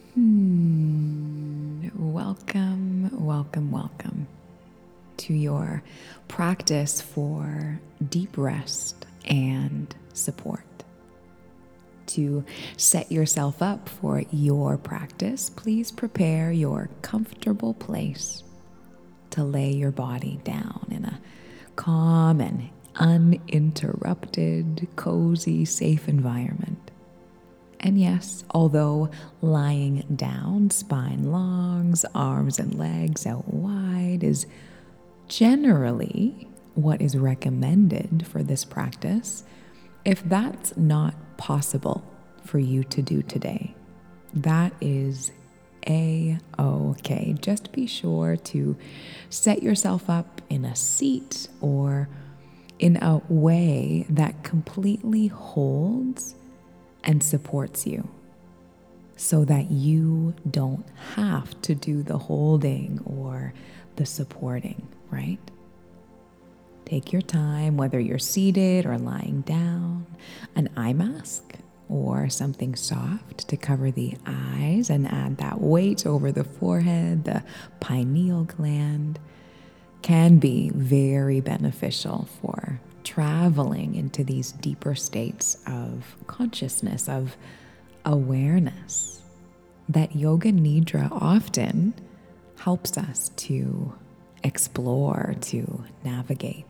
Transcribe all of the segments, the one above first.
Welcome to your practice for deep rest and support. To set yourself up for your practice, please prepare your comfortable place to lay your body down in a calm and uninterrupted, cozy, safe environment. And yes, although lying down, spine long, arms and legs out wide is generally what is recommended for this practice, if that's not possible for you to do today, that is A-OK. Just be sure to set yourself up in a seat or in a way that completely holds and supports you so that you don't have to do the holding or the supporting, right? Take your time, whether you're seated or lying down, an eye mask or something soft to cover the eyes and add that weight over the forehead. The pineal gland can be very beneficial for traveling into these deeper states of consciousness, of awareness that Yoga Nidra often helps us to explore, to navigate.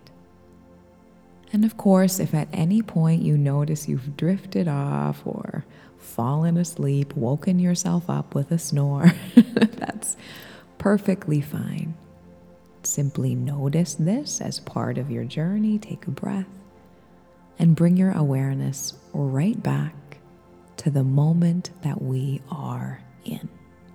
And of course, if at any point you notice you've drifted off or fallen asleep, woken yourself up with a snore, that's perfectly fine. Simply notice this as part of your journey, take a breath, and bring your awareness right back to the moment that we are in.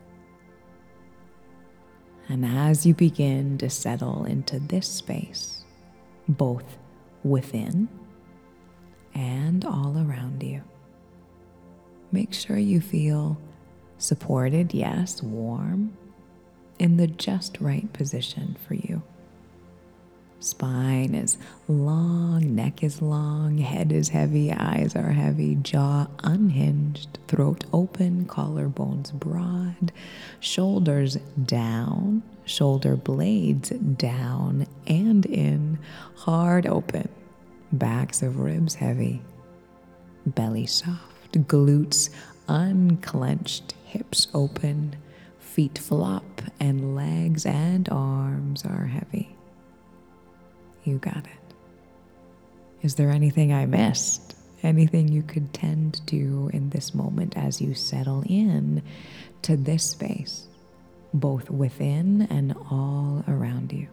And as you begin to settle into this space, both within and all around you, make sure you feel supported, yes, warm, in the just right position for you. Spine is long, neck is long, head is heavy, eyes are heavy, jaw unhinged, throat open, collarbones broad, shoulders down, shoulder blades down and in, hard open, backs of ribs heavy, belly soft, glutes unclenched, hips open, feet flop, and legs and arms are heavy. You got it. Is there anything I missed? Anything you could tend to in this moment as you settle in to this space, both within and all around you?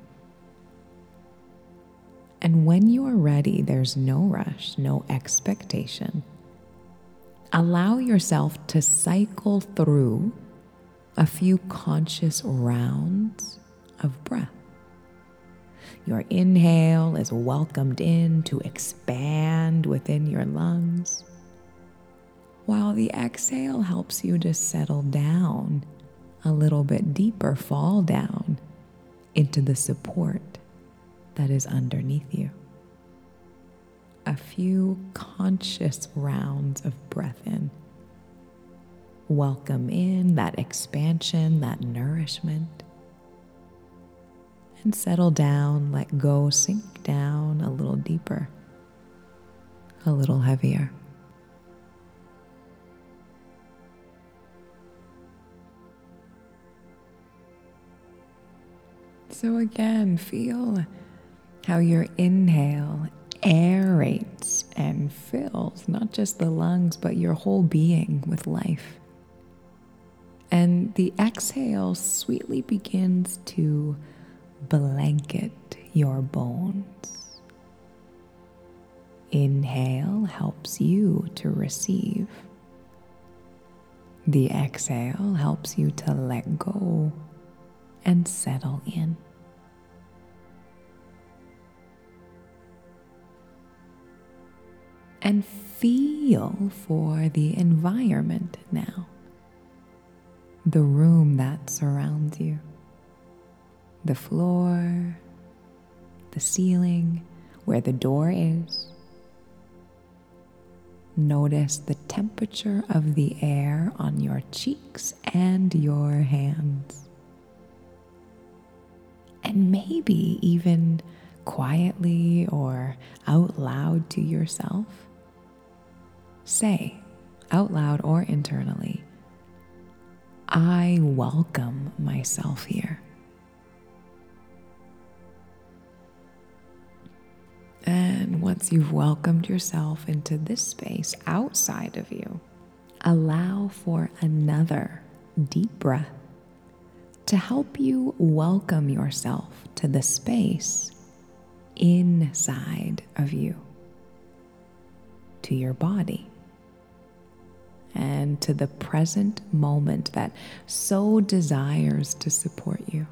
And when you are ready, there's no rush, no expectation. Allow yourself to cycle through a few conscious rounds of breath. Your inhale is welcomed in to expand within your lungs, while the exhale helps you to settle down a little bit deeper, fall down into the support that is underneath you. A few conscious rounds of breath in. Welcome in that expansion, that nourishment. And settle down, let go, sink down a little deeper, a little heavier. So again, feel how your inhale aerates and fills not just the lungs, but your whole being with life. And the exhale sweetly begins to blanket your bones. Inhale helps you to receive. The exhale helps you to let go and settle in. And feel for the environment now. The room that surrounds you. The floor, the ceiling, where the door is. Notice the temperature of the air on your cheeks and your hands. And maybe even quietly or out loud to yourself, say out loud or internally, I welcome myself here. And once you've welcomed yourself into this space outside of you, allow for another deep breath to help you welcome yourself to the space inside of you, to your body, and to the present moment that so desires to support you.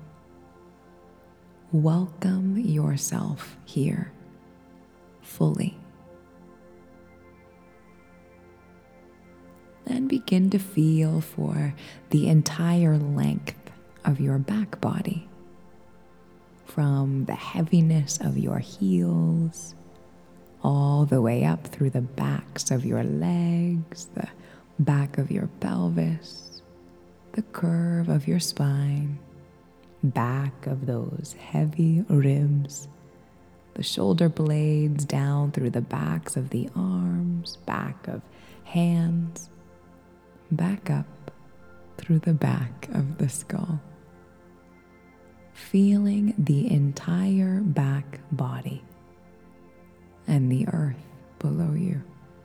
Welcome yourself here fully. And begin to feel for the entire length of your back body, from the heaviness of your heels all the way up through the backs of your legs, the back of your pelvis, the curve of your spine, back of those heavy ribs, the shoulder blades down through the backs of the arms, back of hands, back up through the back of the skull. Feeling the entire back body and the earth below you.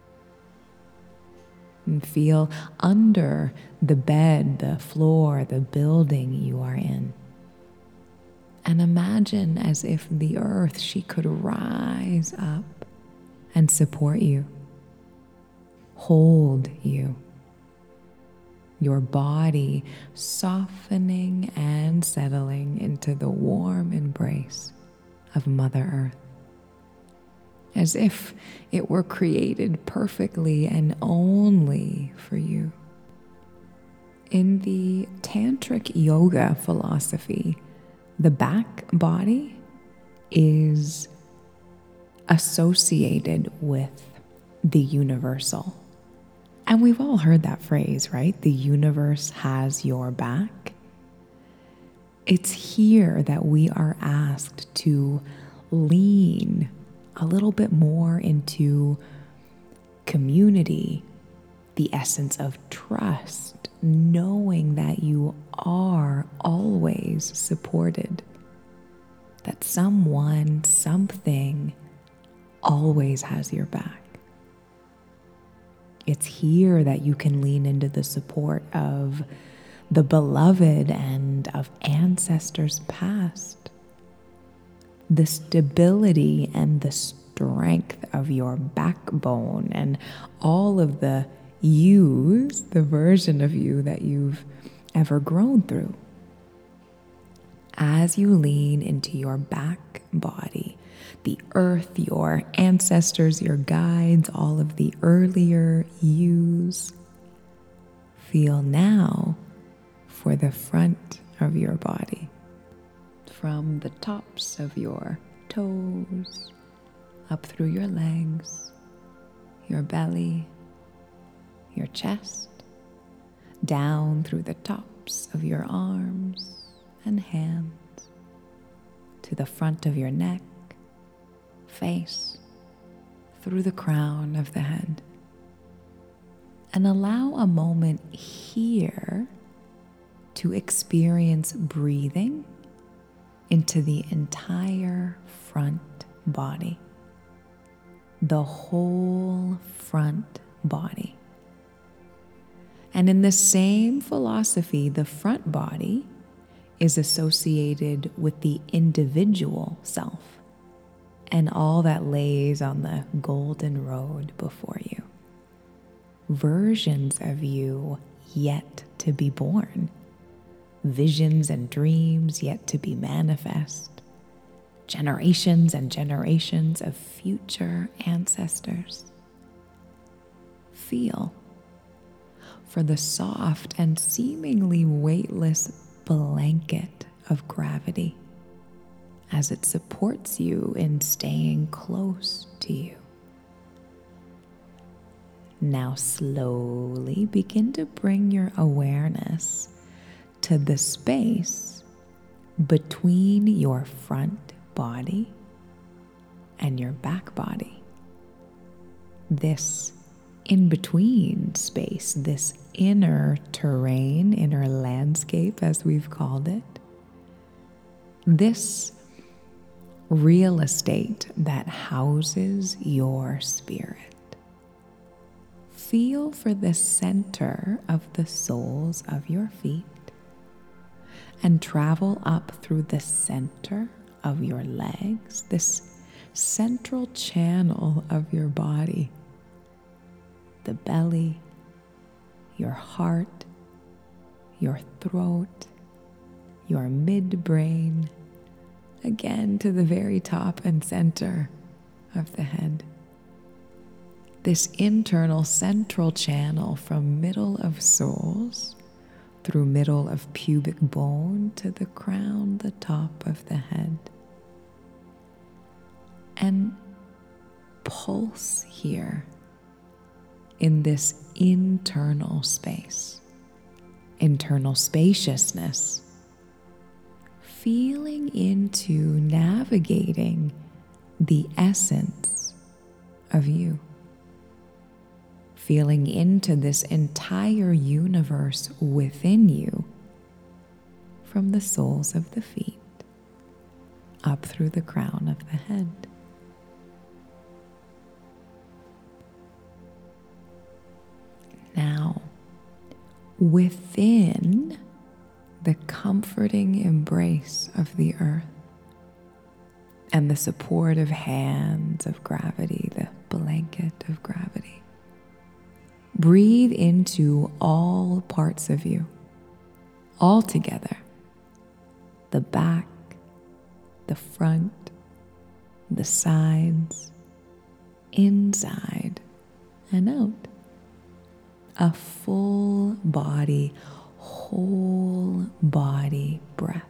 And feel under the bed, the floor, the building you are in. And imagine as if the earth, she could rise up and support you, hold you, your body softening and settling into the warm embrace of Mother Earth, as if it were created perfectly and only for you. In the Tantric yoga philosophy, the back body is associated with the universal. And we've all heard that phrase, right? The universe has your back. It's here that we are asked to lean a little bit more into community, the essence of trust, knowing that you are always supported, that someone, something always has your back. It's here that you can lean into the support of the beloved and of ancestors past, the stability and the strength of your backbone and all of the yous, the version of you that you've ever grown through. As you lean into your back body, the earth, your ancestors, your guides, all of the earlier yous, feel now for the front of your body, from the tops of your toes, up through your legs, your belly, your chest, down through the tops of your arms and hands, to the front of your neck, face, through the crown of the head. And allow a moment here to experience breathing into the entire front body, the whole front body. And in the same philosophy, the front body is associated with the individual self and all that lays on the golden road before you. Versions of you yet to be born, visions and dreams yet to be manifest, generations and generations of future ancestors. Feel for the soft and seemingly weightless blanket of gravity as it supports you in staying close to you. Now slowly begin to bring your awareness to the space between your front body and your back body. This in-between space, this inner terrain, inner landscape as we've called it, this real estate that houses your spirit. Feel for the center of the soles of your feet and travel up through the center of your legs, this central channel of your body, the belly, your heart, your throat, your midbrain, again to the very top and center of the head. This internal central channel from middle of soles through middle of pubic bone to the crown, the top of the head. And pulse here in this internal space, internal spaciousness, feeling into navigating the essence of you. Feeling into this entire universe within you from the soles of the feet up through the crown of the head. Now, within the comforting embrace of the earth and the supportive hands of gravity, the blanket of gravity, breathe into all parts of you, all together. The back, the front, the sides, inside and out. A full body, whole body breath.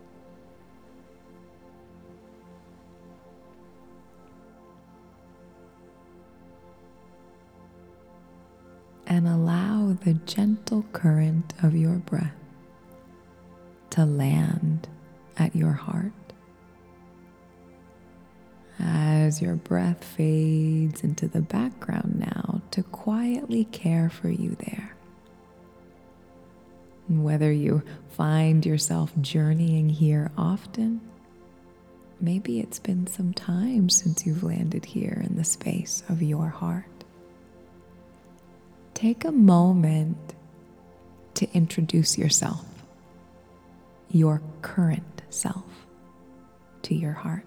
And allow the gentle current of your breath to land at your heart. As your breath fades into the background now, to quietly care for you there. And whether you find yourself journeying here often, maybe it's been some time since you've landed here in the space of your heart. Take a moment to introduce yourself, your current self, to your heart.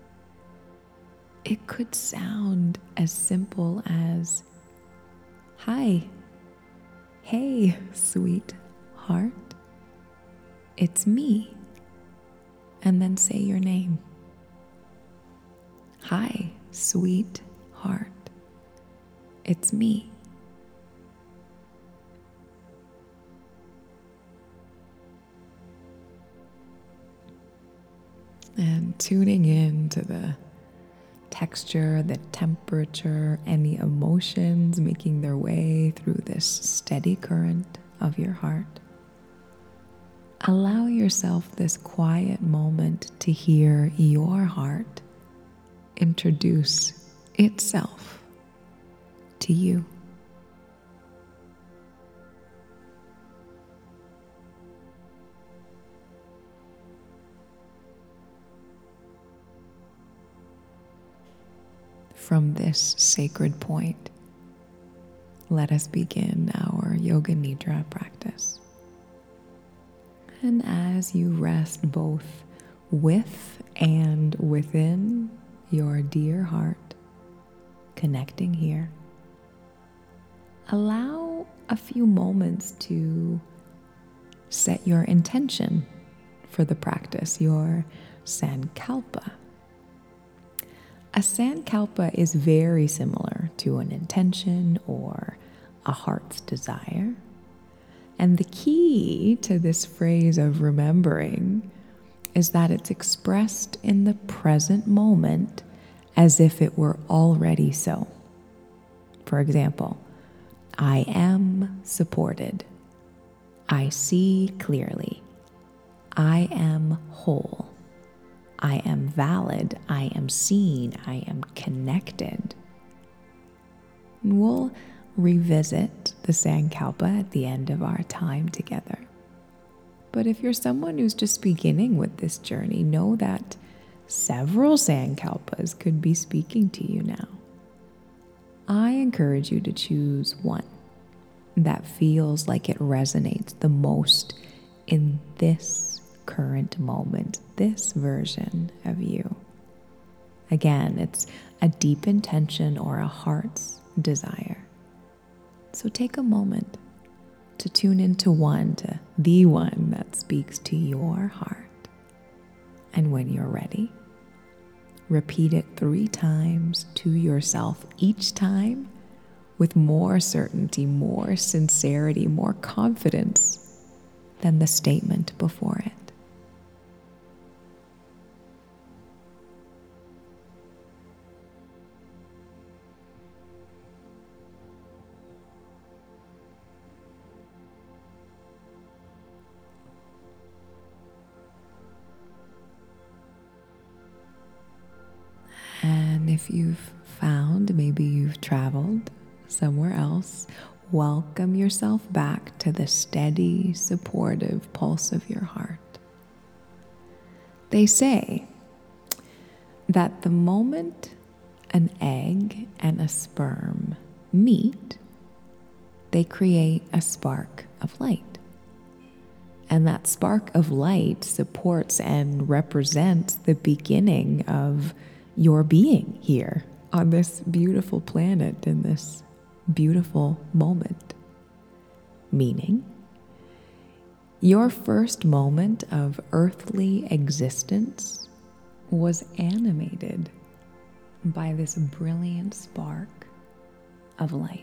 It could sound as simple as, "Hi, hey, sweet heart, it's me," and then say your name. "Hi, sweet heart, it's me." And tuning in to the texture, the temperature, any emotions making their way through this steady current of your heart. Allow yourself this quiet moment to hear your heart introduce itself to you. From this sacred point, let us begin our Yoga Nidra practice. And as you rest both with and within your dear heart, connecting here, allow a few moments to set your intention for the practice, your Sankalpa. A Sankalpa is very similar to an intention or a heart's desire. And the key to this phrase of remembering is that it's expressed in the present moment as if it were already so. For example, I am supported. I see clearly. I am whole. I am valid. I am seen. I am connected. And we'll revisit the Sankalpa at the end of our time together. But if you're someone who's just beginning with this journey, know that several Sankalpas could be speaking to you now. I encourage you to choose one that feels like it resonates the most in this current moment, this version of you. Again, it's a deep intention or a heart's desire. So take a moment to tune into the one that speaks to your heart. And when you're ready, repeat it 3 times to yourself, each time with more certainty, more sincerity, more confidence than the statement before it. And if you've found, maybe you've traveled somewhere else, welcome yourself back to the steady, supportive pulse of your heart. They say that the moment an egg and a sperm meet, they create a spark of light. And that spark of light supports and represents the beginning of your being here on this beautiful planet in this beautiful moment. Meaning, your first moment of earthly existence was animated by this brilliant spark of light.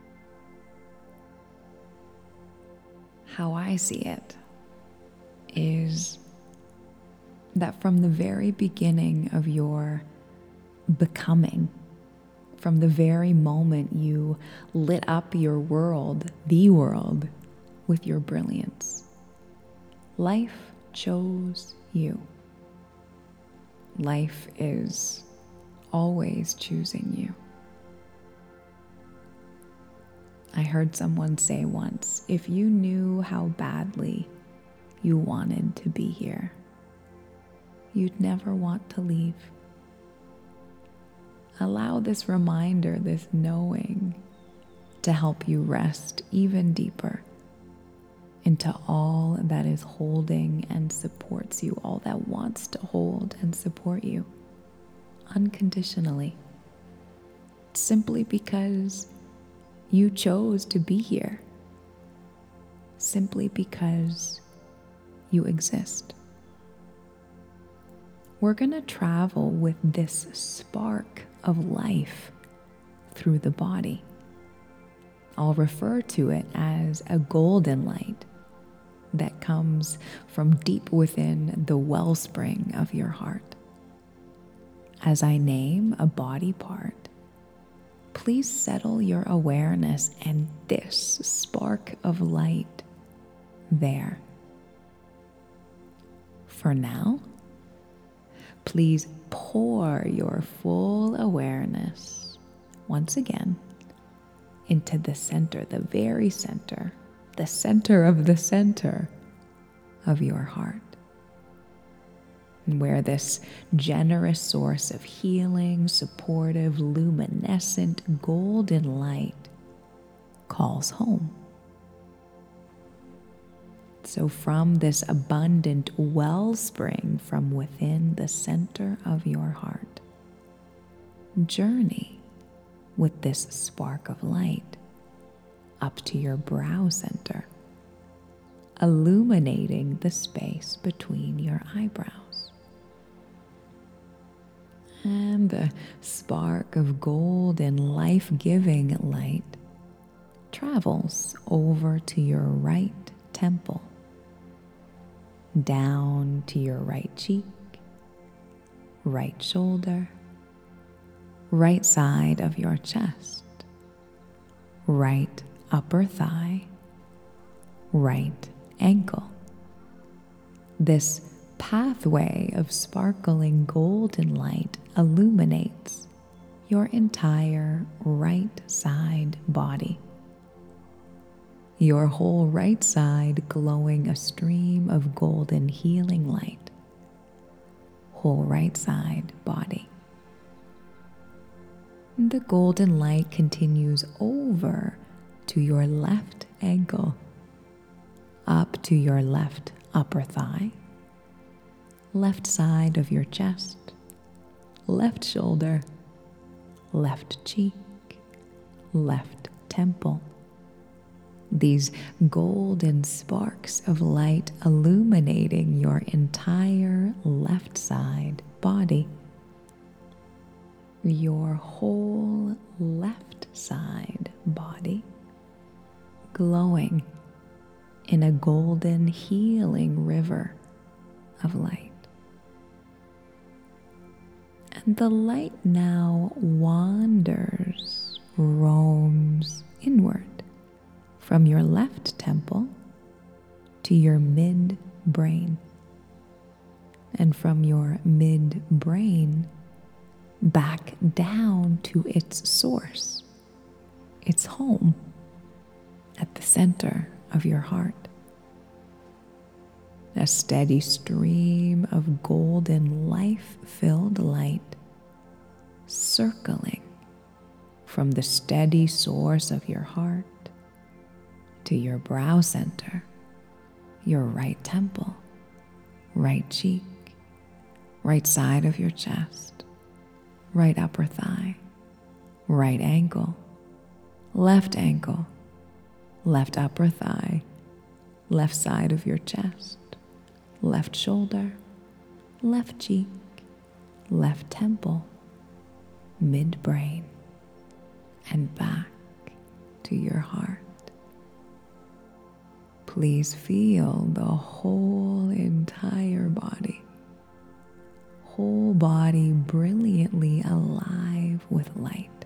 How I see it is that from the very beginning of your becoming, from the very moment you lit up your world, the world, with your brilliance, life chose you. Life is always choosing you. I heard someone say once, if you knew how badly you wanted to be here, you'd never want to leave. Allow this reminder, this knowing, to help you rest even deeper into all that is holding and supports you, all that wants to hold and support you unconditionally, simply because you chose to be here, simply because you exist. We're going to travel with this spark of life through the body. I'll refer to it as a golden light that comes from deep within the wellspring of your heart. As I name a body part, please settle your awareness and this spark of light there. For now, please pour your full awareness once again into the center, the very center, the center of the center of your heart, where this generous source of healing, supportive, luminescent, golden light calls home. So from this abundant wellspring from within the center of your heart, journey with this spark of light up to your brow center, illuminating the space between your eyebrows. And the spark of golden, life-giving light travels over to your right temple, down to your right cheek, right shoulder, right side of your chest, right upper thigh, right ankle. This pathway of sparkling golden light illuminates your entire right side body. Your whole right side glowing a stream of golden healing light. Whole right side body. The golden light continues over to your left ankle, up to your left upper thigh, left side of your chest, left shoulder, left cheek, left temple. These golden sparks of light illuminating your entire left side body. Your whole left side body glowing in a golden healing river of light. And the light now wanders, roams inward from your left temple to your mid-brain, and from your mid-brain back down to its source, its home, at the center of your heart. A steady stream of golden life-filled light circling from the steady source of your heart to your brow center, your right temple, right cheek, right side of your chest, right upper thigh, right ankle, left upper thigh, left side of your chest, left shoulder, left cheek, left temple, mid-brain, and back to your heart. Please feel the whole entire body, whole body brilliantly alive with light,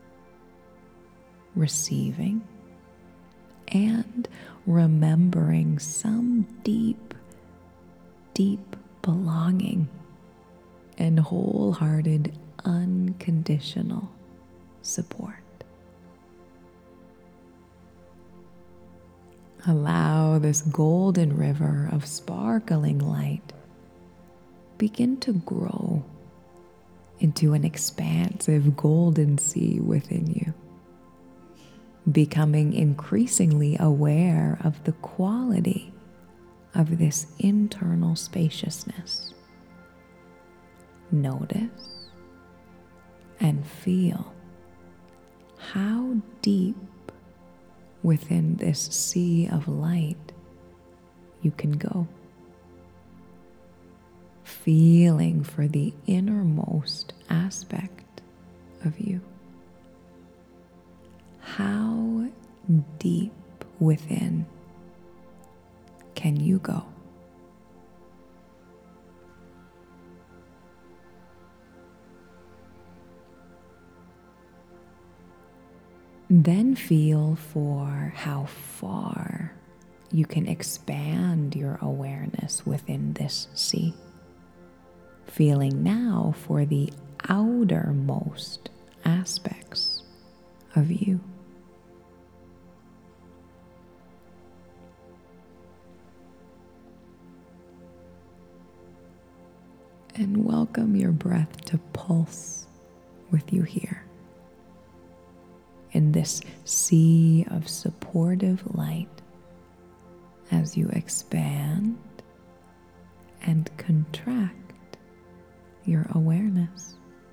receiving and remembering some deep, deep belonging and wholehearted, unconditional support. Allow this golden river of sparkling light begin to grow into an expansive golden sea within you, becoming increasingly aware of the quality of this internal spaciousness. Notice and feel how deep within this sea of light you can go, feeling for the innermost aspect of you. How deep within can you go? Then feel for how far you can expand your awareness within this sea. Feeling now for the outermost aspects of you. And welcome your breath to pulse with you here, in this sea of supportive light, as you expand and contract your awareness.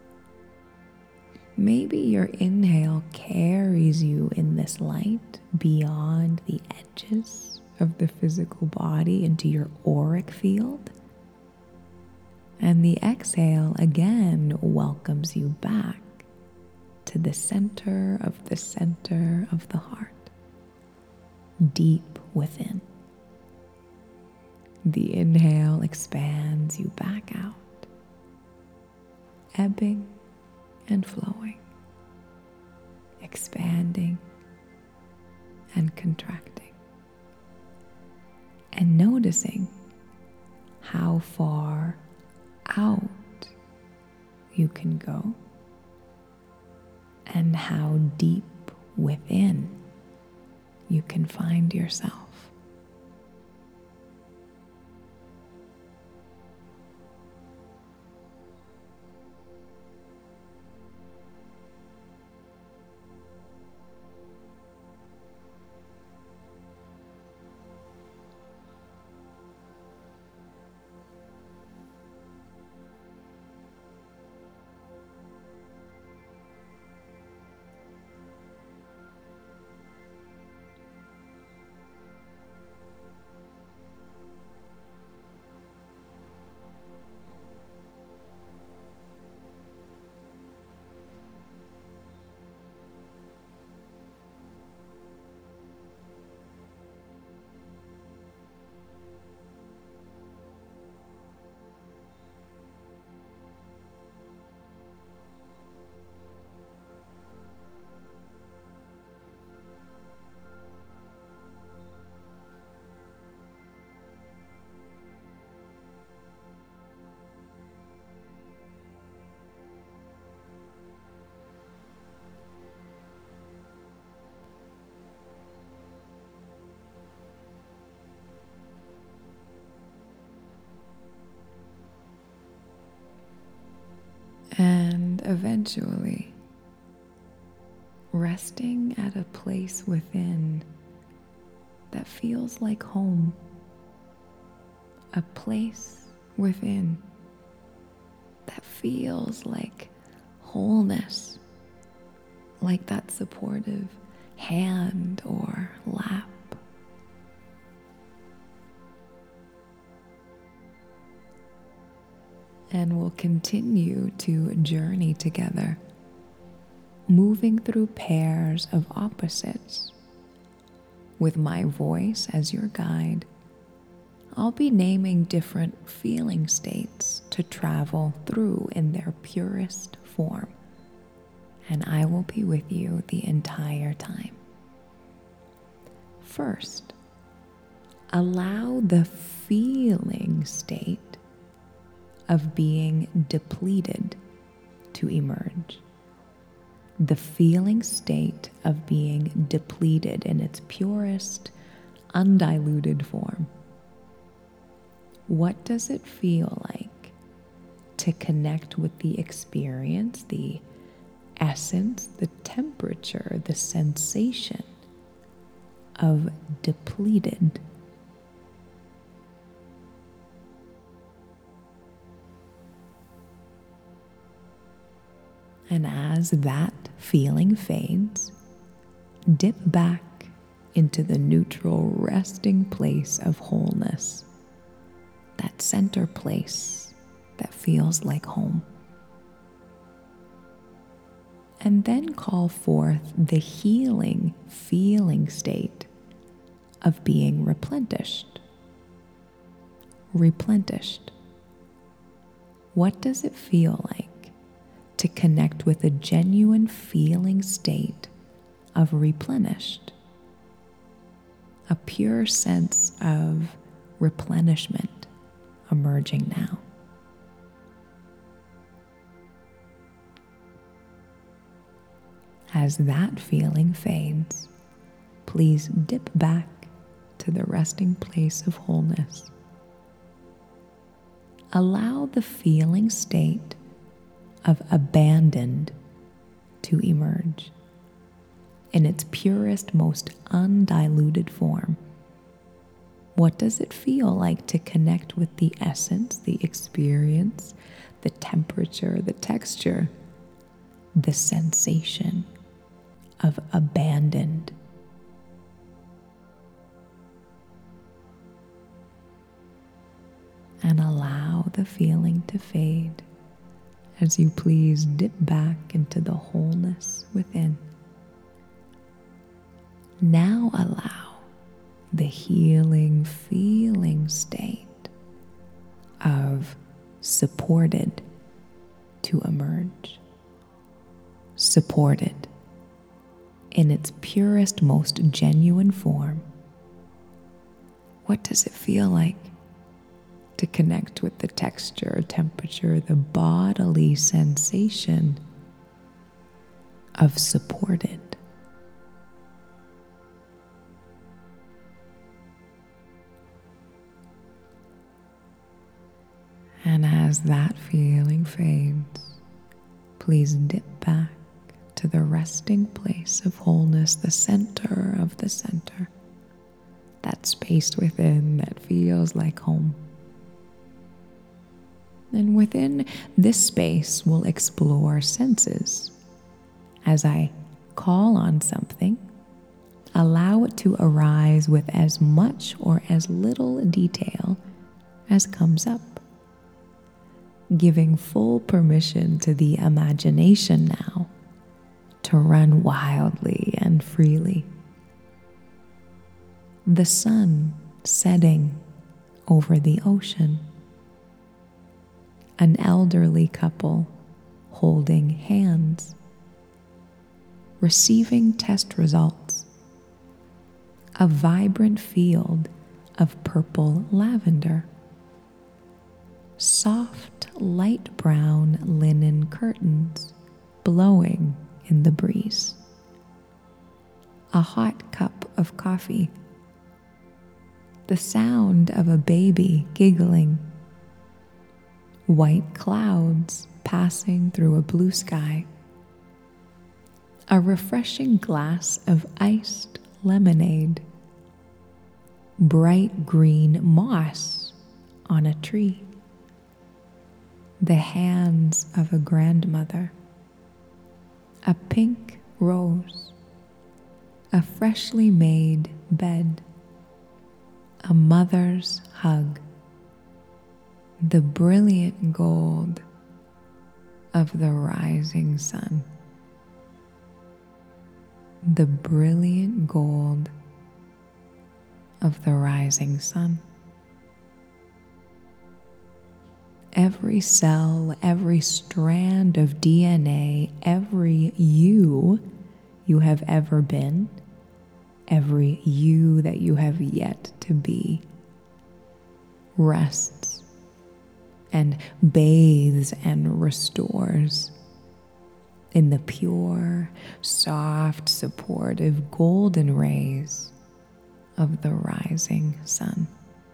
Maybe your inhale carries you in this light beyond the edges of the physical body into your auric field. And the exhale again welcomes you back to the center of the heart, deep within. The inhale expands you back out, ebbing and flowing, expanding and contracting, and noticing how far out you can go and how deep within you can find yourself. And eventually, resting at a place within that feels like home, a place within that feels like wholeness, like that supportive hand or lap. And we'll continue to journey together, moving through pairs of opposites. With my voice as your guide, I'll be naming different feeling states to travel through in their purest form, and I will be with you the entire time. First, allow the feeling state of being depleted to emerge. The feeling state of being depleted in its purest, undiluted form. What does it feel like to connect with the experience, the essence, the temperature, the sensation of depleted? And as that feeling fades, dip back into the neutral resting place of wholeness, that center place that feels like home. And then call forth the healing feeling state of being replenished. Replenished. What does it feel like to connect with a genuine feeling state of replenished? A pure sense of replenishment emerging now. As that feeling fades, please dip back to the resting place of wholeness. Allow the feeling state of abandoned to emerge in its purest, most undiluted form. What does it feel like to connect with the essence, the experience, the temperature, the texture, the sensation of abandoned? And allow the feeling to fade as you please dip back into the wholeness within. Now allow the healing feeling state of supported to emerge. Supported, in its purest, most genuine form. What does it feel like to connect with the texture, temperature, the bodily sensation of supported? And as that feeling fades, please dip back to the resting place of wholeness, the center of the center, that space within that feels like home. And within this space, we'll explore senses. As I call on something, allow it to arise with as much or as little detail as comes up, giving full permission to the imagination now to run wildly and freely. The sun setting over the ocean. An elderly couple holding hands. Receiving test results. A vibrant field of purple lavender. Soft light brown linen curtains blowing in the breeze. A hot cup of coffee. The sound of a baby giggling. White clouds passing through a blue sky. A refreshing glass of iced lemonade. Bright green moss on a tree. The hands of a grandmother. A pink rose. A freshly made bed. A mother's hug. The brilliant gold of the rising sun. The brilliant gold of the rising sun. Every cell, every strand of DNA, every you have ever been, every you that you have yet to be, rests and bathes and restores in the pure, soft, supportive, golden rays of the rising sun.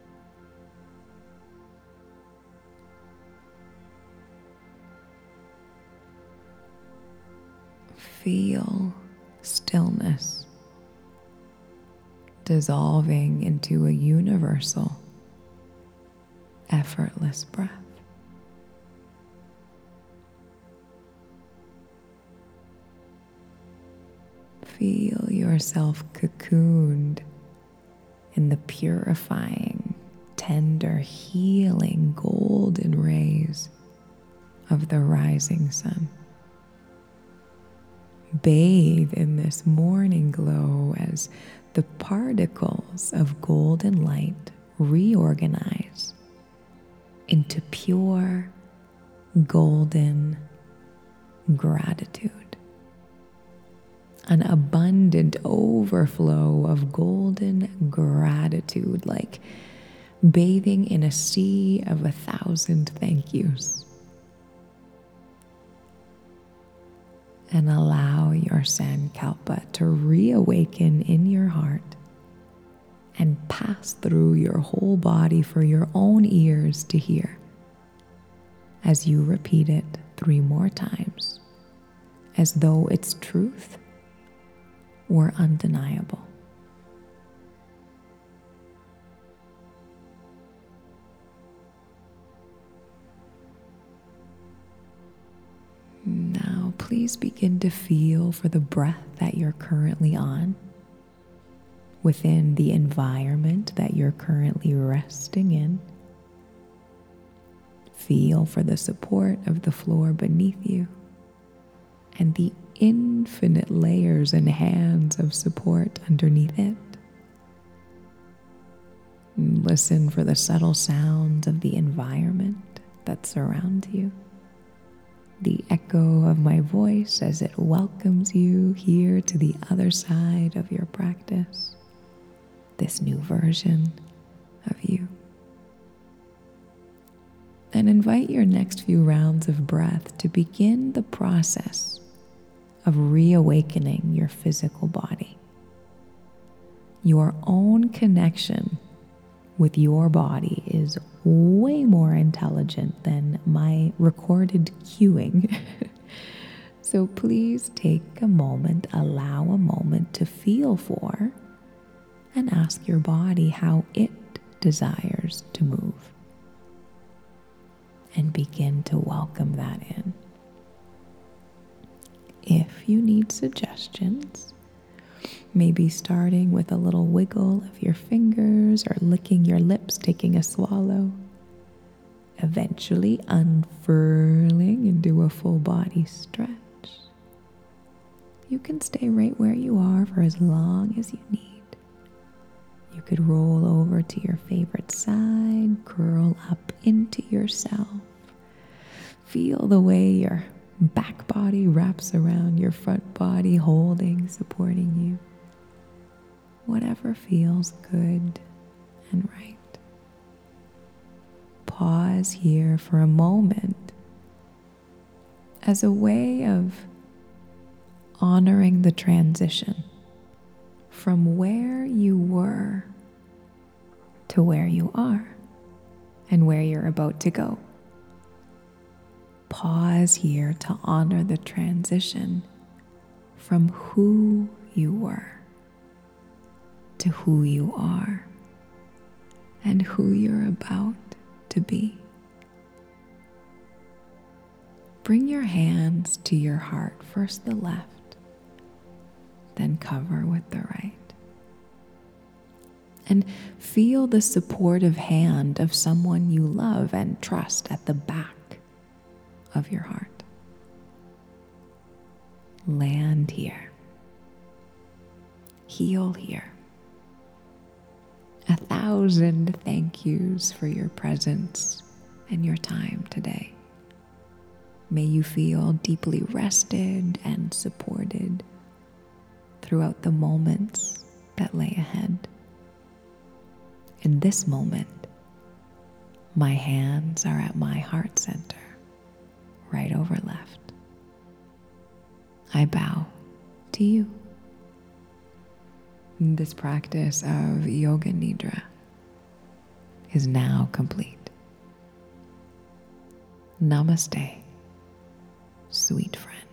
Feel stillness dissolving into a universal, effortless breath. Feel yourself cocooned in the purifying, tender, healing, golden rays of the rising sun. Bathe in this morning glow as the particles of golden light reorganize into pure, golden gratitude. An abundant overflow of golden gratitude, like bathing in a sea of 1,000 thank yous. And allow your Sankalpa to reawaken in your heart and pass through your whole body for your own ears to hear as you repeat it 3 more times, as though its truth were undeniable. Now, please begin to feel for the breath that you're currently on, within the environment that you're currently resting in. Feel for the support of the floor beneath you and the infinite layers and hands of support underneath it. Listen for the subtle sounds of the environment that surrounds you. the echo of my voice as it welcomes you here to the other side of your practice, this new version of you. And invite your next few rounds of breath to begin the process of reawakening your physical body. Your own connection with your body is way more intelligent than my recorded cueing. So please take a moment, allow a moment to feel for and ask your body how it desires to move. And begin to welcome that in. If you need suggestions, maybe starting with a little wiggle of your fingers or licking your lips, taking a swallow, eventually unfurling into a full body stretch. You can stay right where you are for as long as you need. You could roll over to your favorite side, curl up into yourself. Feel the way your back body wraps around your front body, holding, supporting you. Whatever feels good and right. Pause here for a moment as a way of honoring the transition from where you were to where you are and where you're about to go. Pause here to honor the transition from who you were to who you are and who you're about to be. Bring your hands to your heart, first the left, then cover with the right. And feel the supportive hand of someone you love and trust at the back of your heart. Land here. Heal here. 1,000 thank yous for your presence and your time today. May you feel deeply rested and supported throughout the moments that lay ahead. In this moment, my hands are at my heart center, right over left. I bow to you. This practice of Yoga Nidra is now complete. Namaste, sweet friend.